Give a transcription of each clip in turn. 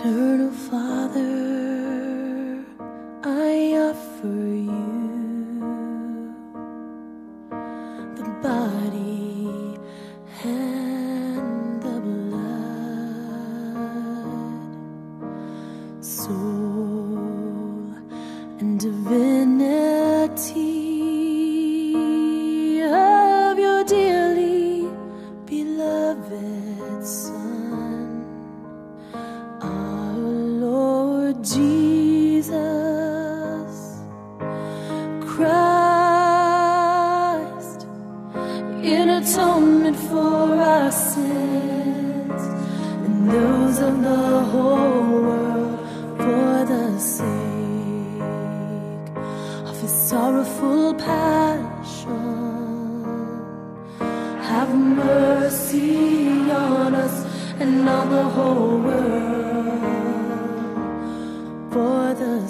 Eternal Father, I offer you the body and the blood, soul and divinity of your dearly beloved Son, our Lord Jesus Christ, in atonement for our sins and those of the whole world, for the sake of his sorrowful passion. Have mercy on us and on the whole world, for the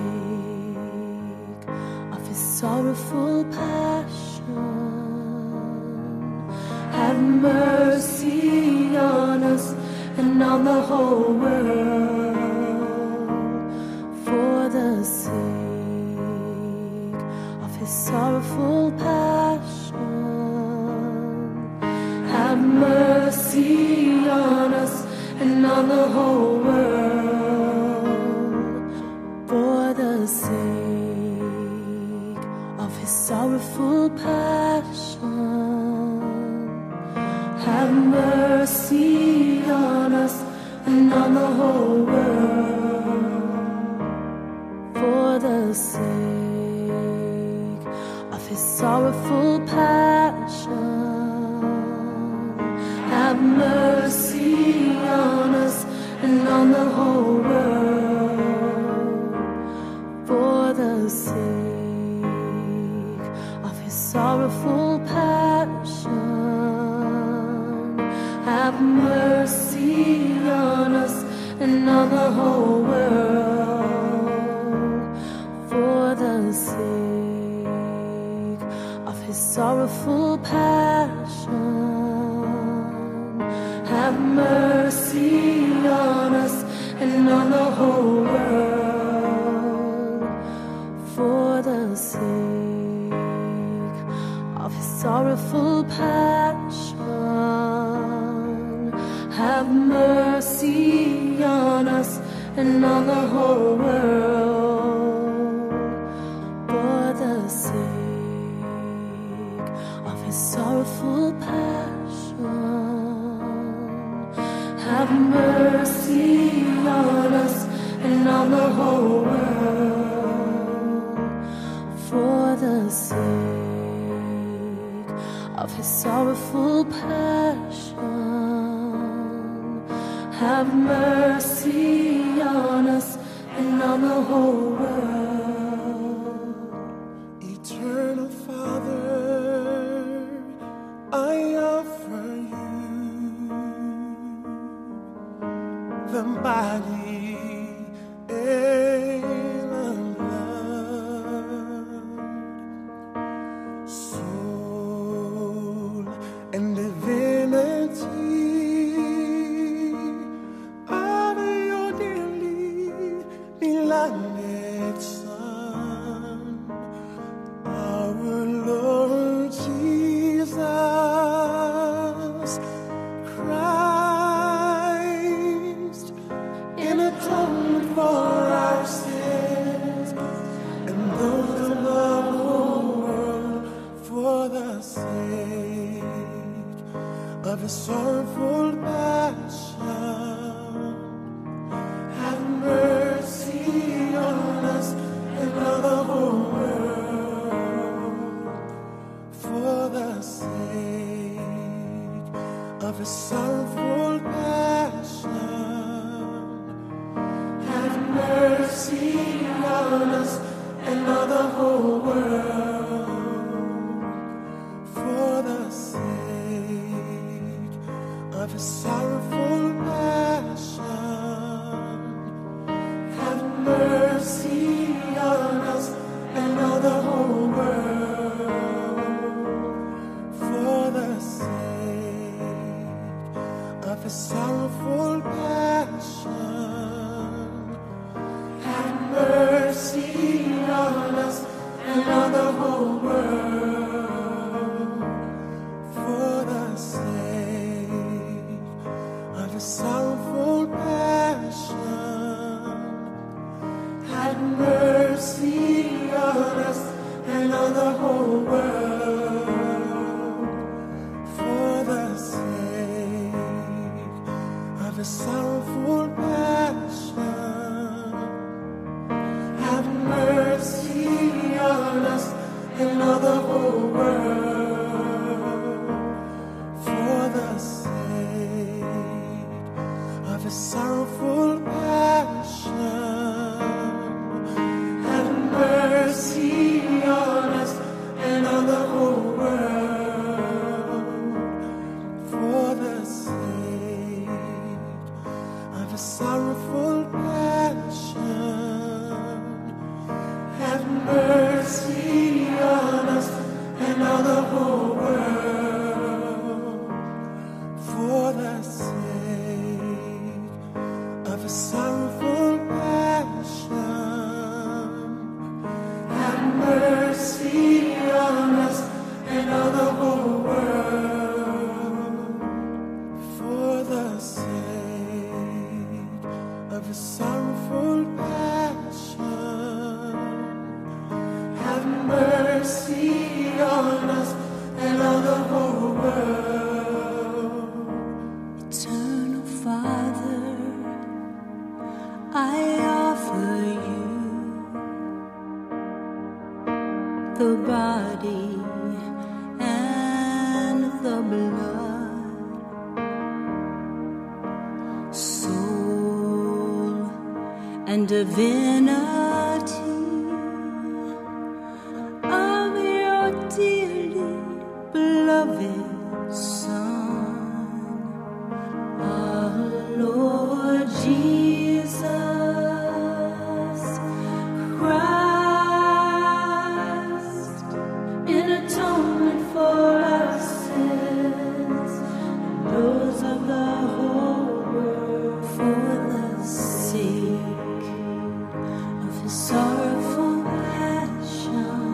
sake of his sorrowful passion. Have mercy on us and on the whole world, for the sake of his sorrowful passion. Have mercy on us and on the whole world, for the sake of his sorrowful passion. Have mercy on us and on the whole world, for the sake of his sorrowful passion. Have mercy on us and on the whole world, for the sake of his sorrowful passion. Have mercy on us and on the whole world, for the sake of his sorrowful passion. Have mercy on us and on the whole world, for the sake of his sorrowful passion. Have mercy on us and on the whole world, for the sake of his sorrowful passion. Have mercy on us and on the whole world, for the sake of his sorrowful passion. Have mercy on us and on the whole world. Eternal Father, I offer you the body and the blood, soul and divinity of your dearly beloved Son, our Lord Jesus Christ, in atonement for our sins and those of the whole world, for the sake of his sorrowful passion. Have mercy on us and on the whole world, for the sake of his sorrowful passion. Have mercy on us and on the whole world, for the sake of his sorrowful passion. Have mercy on us and on the whole world, for the sake whole world, for the sake of His sorrowful passion. Have mercy on us and on the whole world, for the sake of His sorrowful passion. Have mercy on us and on the whole world, for the sake of His sorrowful passion. Have mercy on us and on the whole world, for the sake of His sorrowful passion. Have mercy on us and on the whole world. Eternal Father, I offer you the body and the blood, soul and divinity of your dearly beloved Son, our Lord Jesus Christ, in atonement for our sins and those of the whole world, for the sake of His sorrowful passion.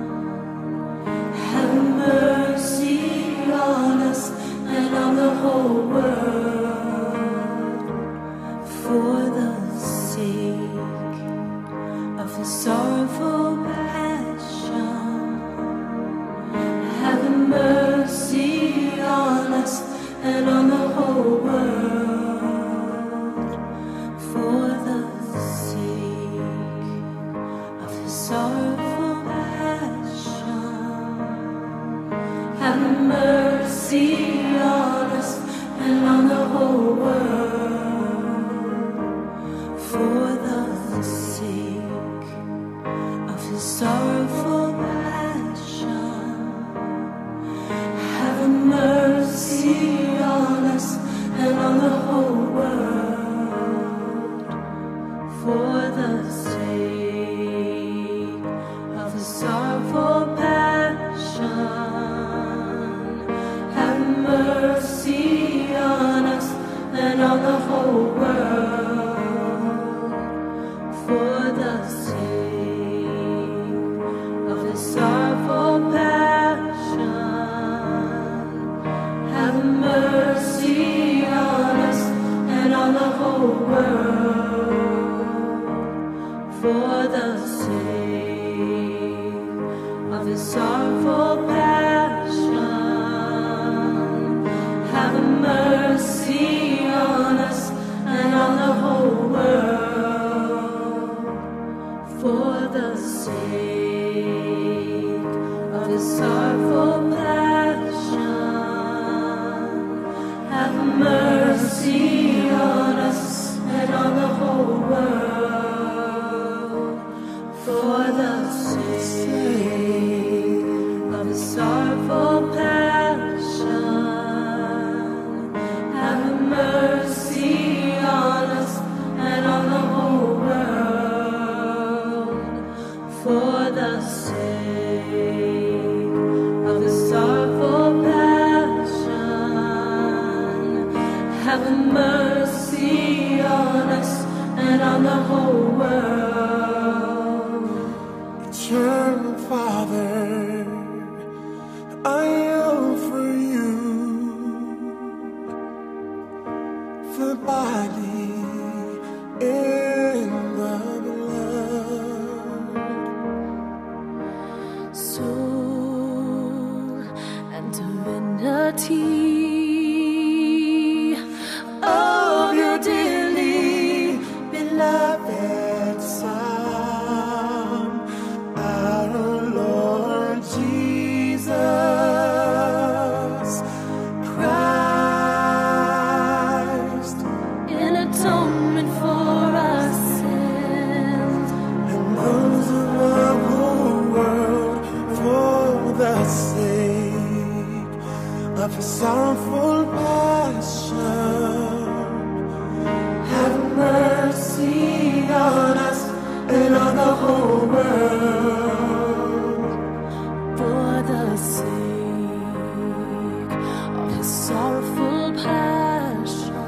Have mercy on us and on the whole world, for the sake of His sorrowful passion. Have mercy on us and on the whole world, for the sake of His sorrowful passion. Have mercy on us and on the whole world, for the sake of His sorrowful passion. Have mercy on us and on the whole world, for the sake of His sorrowful passion. Have mercy on us and on the whole world, for the sake of His sorrowful passion. Have mercy on us and on the whole world, for the sake of His sorrowful passion. Have mercy on us and on the whole world, for the sake of His sorrowful passion. Have mercy on us and on the whole world, for the sake of His sorrowful passion. Have mercy on us and on the whole world, for the sake of His sorrowful passion. Have mercy on us and on the whole world. Eternal Father, I offer you the body and the blood, soul and divinity of your dearly beloved Son. sake of His sorrowful passion, have mercy on us and on the whole world. For the sake of His sorrowful passion,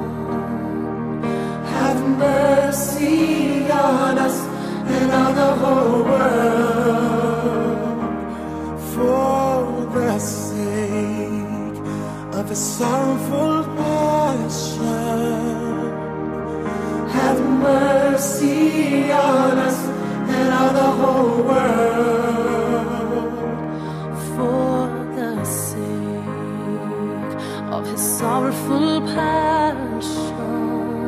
have mercy on us and on the whole world. For the sake of His sorrowful passion, have mercy on us and on the whole world. for the sake of His sorrowful passion,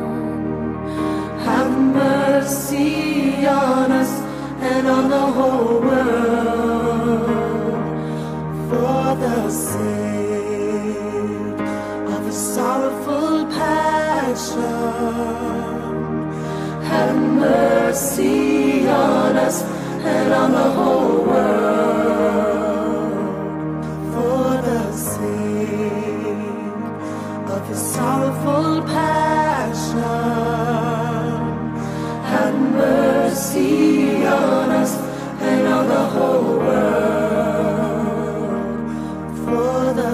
have mercy on us and on the whole world. For the sake of His sorrowful passion, have mercy on us and on the whole world. For the sake of His sorrowful passion, have mercy on us and on the whole world. For the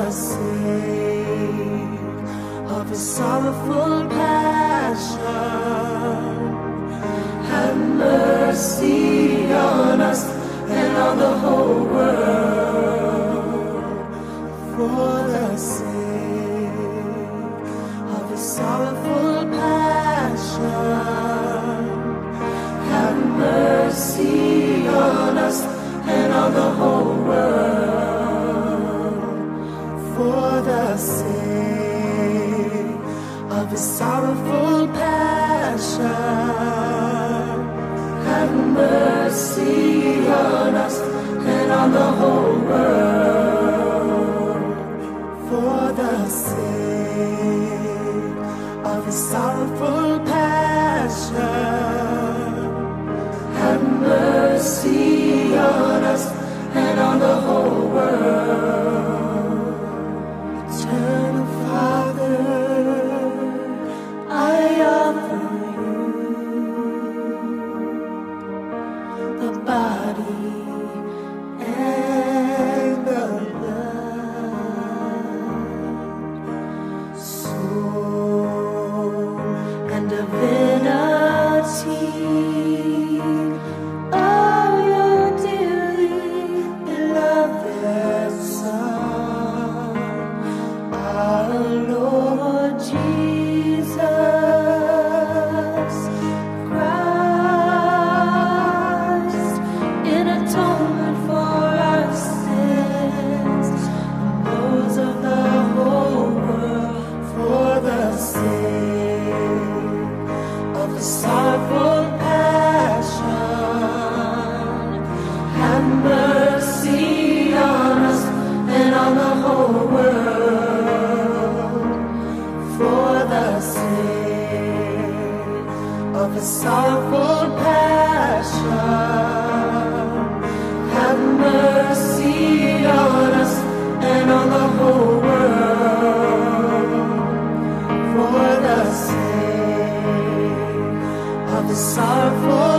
sake of His sorrowful passion, have mercy on us and on the whole world. For the sake of His sorrowful passion, have mercy on us and on the whole world. For the sake of His sorrowful passion, have mercy on us and on the whole world. For the sake of His sorrowful passion, have mercy on us and on the whole world. Eternal Father, I offer the body and the blood, soul and divinity of your dearly beloved Son, our Lord Jesus Christ, in atonement for our sins and those of the whole world. For the sake of the sorrowful passion, have mercy on us and on the whole world. For the sake of the sorrowful passion, have mercy on us and on the whole world. For the sake of the sorrowful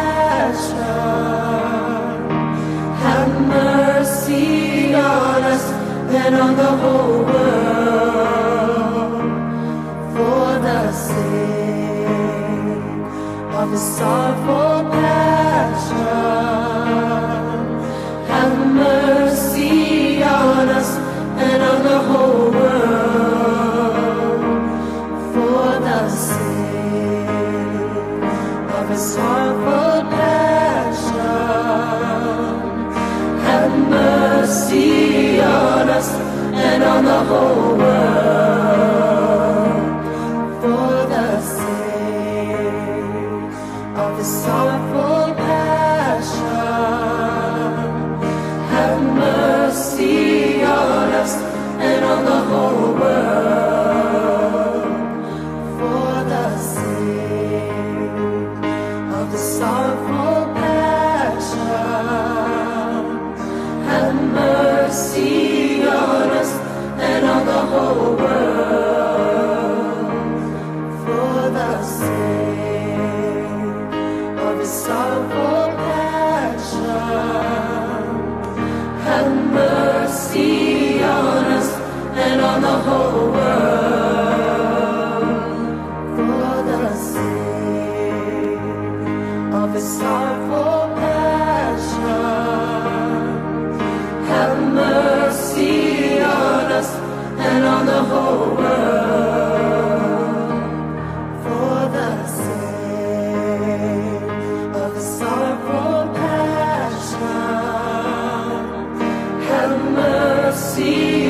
passion, have mercy on us and on the whole world. For the sake of the sorrowful passion, have mercy on us and on the whole world. For the sake of the sorrowful passion, have mercy on us and on the whole world. For the sake of the sorrowful passion, have mercy on us and on the whole world. For the sake of the sorrowful passion, have mercy have mercy on us and on the whole world. For the sake of His sorrowful passion, Have mercy on us and on the whole world. for the sake of His sorrowful passion, Have mercy